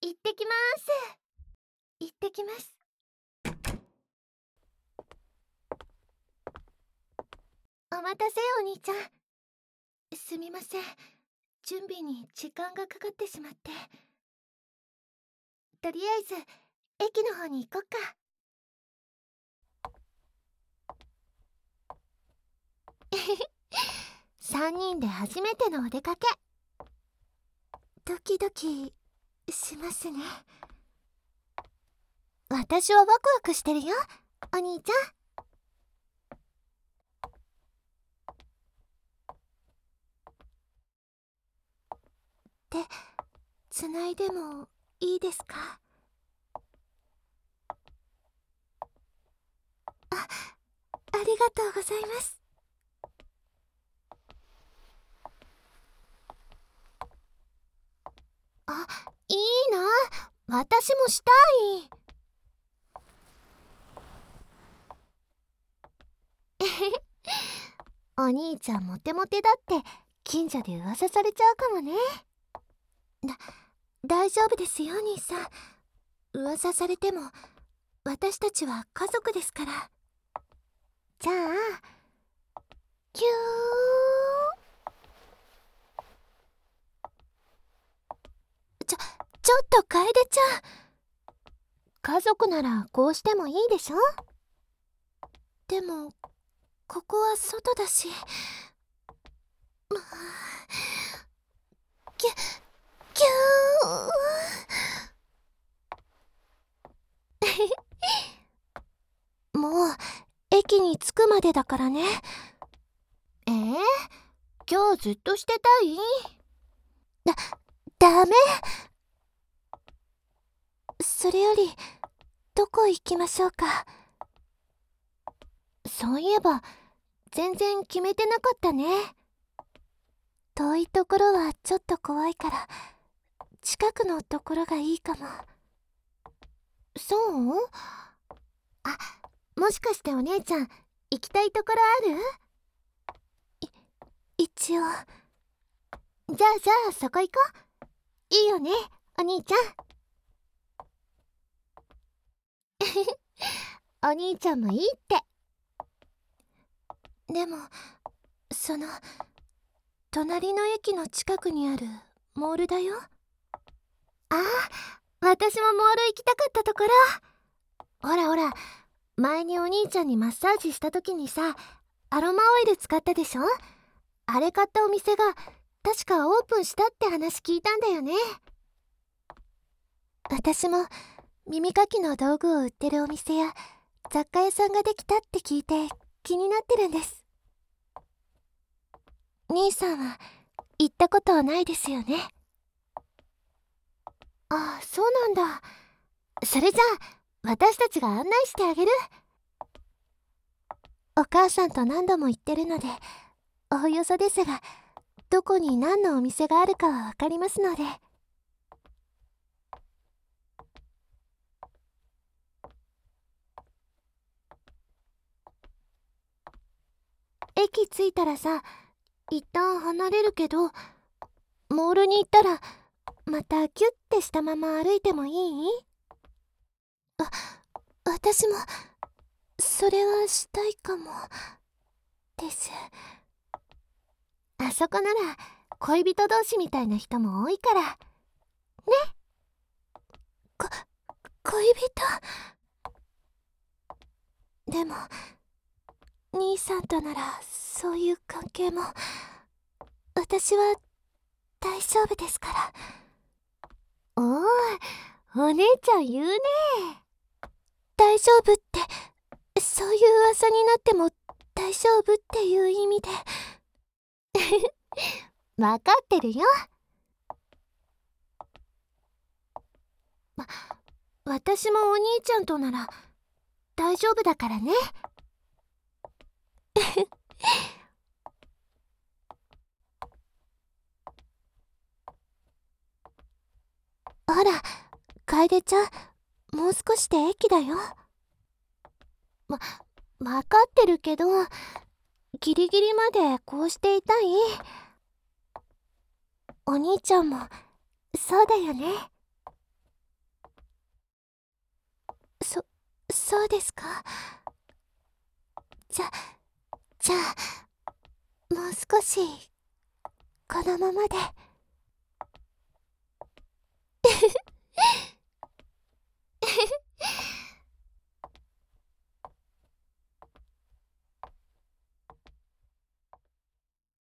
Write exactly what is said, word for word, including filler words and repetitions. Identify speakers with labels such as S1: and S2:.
S1: 行ってきます。行ってきます。お待たせお兄ちゃん。すみません、準備に時間がかかってしまって。とりあえず駅の方に行こっか。さんにんで初めてのお出かけ。ドキドキしますね。私はワクワクしてるよ、お兄ちゃん。で、つないでもいいですか？あ、ありがとうございます。あ、いいな、私もしたい。お兄ちゃんモテモテだって近所で噂されちゃうかもね。だ、大丈夫ですよ兄さん。噂されても私たちは家族ですから。じゃあキュー。ちょちょっと楓ちゃん、家族ならこうしてもいいでしょ。でもここは外だし。キュキュー。もう駅に着くまでだからね。えー、今日ずっとしてたい？だ、ダメ。それよりどこ行きましょうか。そういえば全然決めてなかったね。遠いところはちょっと怖いから近くのところがいいかも。そう？あ、もしかしてお姉ちゃん行きたいところある？い、一応。じゃあじゃあそこ行こう。いいよね、お兄ちゃん。お兄ちゃんもいいって。でもその隣の駅の近くにあるモールだよ。ああ、私もモール行きたかったところ。ほらほら、前にお兄ちゃんにマッサージした時にさ、アロマオイル使ったでしょ。あれ買ったお店が確かオープンしたって話聞いたんだよね。私も耳かきの道具を売ってるお店や雑貨屋さんができたって聞いて気になってるんです。兄さんは行ったことはないですよね。ああ、そうなんだ。それじゃあ私たちが案内してあげる。お母さんと何度も行ってるのでおおよそですが、どこに何のお店があるかは分かりますので。駅着いたらさ、一旦離れるけど、モールに行ったらまたキュッてしたまま歩いてもいい？あ、私もそれはしたいかもです。あそこなら恋人同士みたいな人も多いからね。こ恋人でも兄さんとならそういう関係も私は大丈夫ですから。おーい、お姉ちゃん言うね。大丈夫ってそういう噂になっても大丈夫っていう意味で。分かってるよ。わ、私もお兄ちゃんとなら大丈夫だからね。ほら楓ちゃん、もう少しで駅だよ。わ、分かってるけどギリギリまでこうしていたい。お兄ちゃんもそうだよね。 そそうですか。じゃじゃあもう少しこのままで。